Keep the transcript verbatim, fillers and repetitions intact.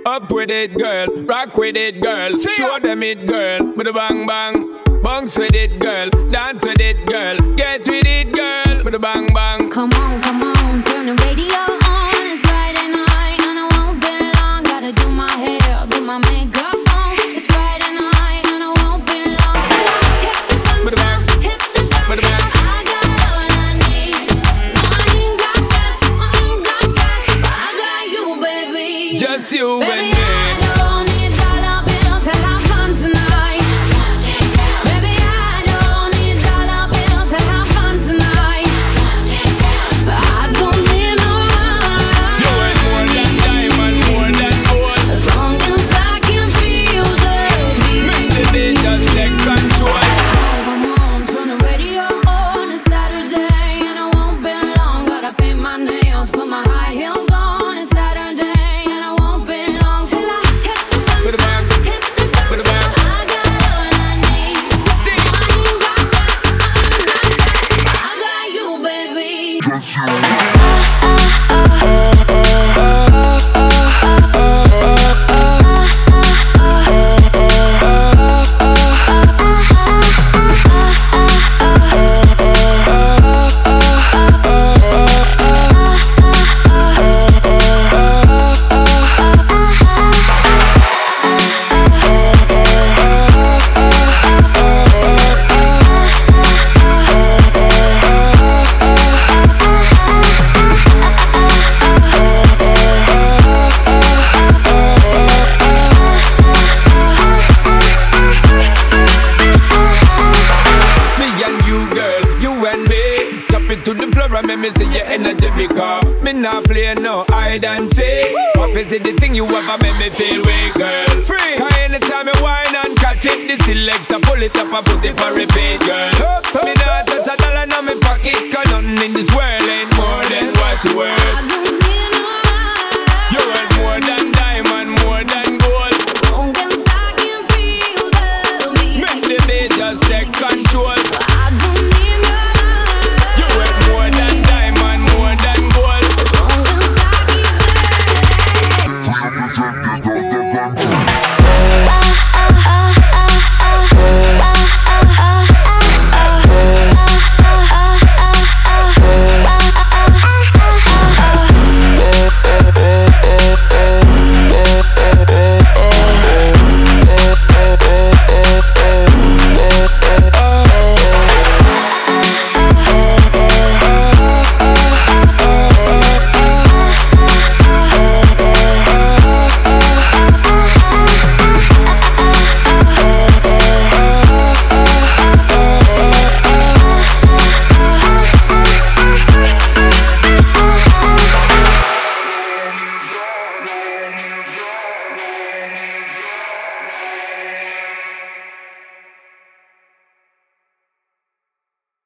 Up with it, girl. Rock with it, girl. See Show ya. Them it, girl. With a bang bang. Bounce with it, girl. Dance with it, girl. Get with it, girl. With a bang bang. Come on, come on. Turn the radio on. It's Friday night and I won't be long. Gotta do my hair, put my makeup on. It's Friday night and I won't be long. Till I hit the guns now, hit the guns now. I got all I need. No, I ain't got cash, I ain't got cash, but I got you, baby. Just you, baby. Baby, I don't need dollar bills to have fun tonight. Baby, I don't need dollar bills to have fun tonight. But I don't need no You ain't more than diamond, more than gold. as long as I can feel the beat. Make the beat just take control. Come on, turn the radio on. It's Saturday and I won't be long. Gotta paint my nails, put my high heels on. It's Saturday and I won't be long till I hit the Put guns it back. now, hit the guns Put it back. now. I got all I need. See. I ain't got cash, I ain't got cash, but I got you, baby. Me and you, girl, you and me. Tap it to the floor and make me see your energy because me not play no hide and seek. What is it the thing you ever make me feel way, girl? Free. Cause anytime you whine and catch it, the selector pull it up and put it for repeat, girl. Me not touch a dollar in my pocket, cause nothing in this world ain't more than what you worth. I don't need no You worth more than diamond, more than gold. long as I can feel the beat. Make the beat just take control. I don't need no You worth more than diamond, more than gold. long as I keep it.